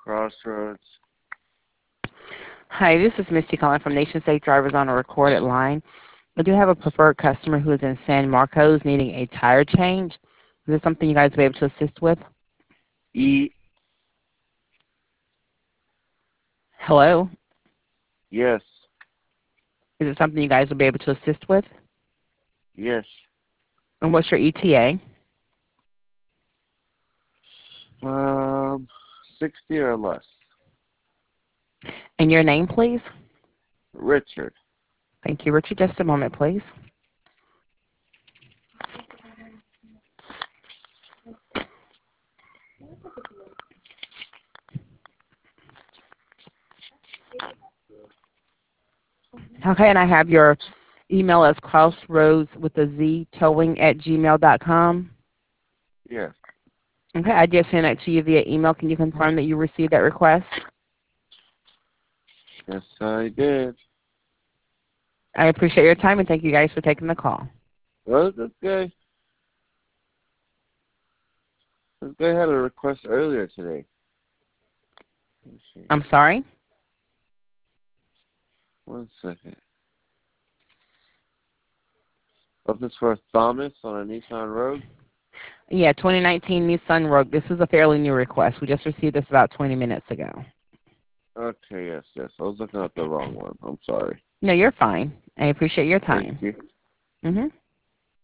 Crossroads. Hi, this is Misty calling from Nation State Drivers on a recorded line. I do have a preferred customer who is in San Marcos needing a tire change. Is this something you guys will be able to assist with? E. Hello? Yes. Is it something you guys will be able to assist with? Yes. And what's your ETA? 60 or less. And your name, please? Richard. Thank you, Richard. Just a moment, please. Okay, and I have your email as crossroads with a Z towing at gmail.com. Yes. Okay, I did send that to you via email. Can you confirm that you received that request? Yes, I did. I appreciate your time and thank you guys for taking the call. Well, this guy had a request earlier today. Let me see. I'm sorry? 1 second. Was this for Thomas on a Nissan Rogue? Yeah, 2019 Nissan Rogue. This is a fairly new request. We just received this about 20 minutes ago. Okay, yes. I was looking at the wrong one. I'm sorry. No, you're fine. I appreciate your Thank time. you. Mm-hmm.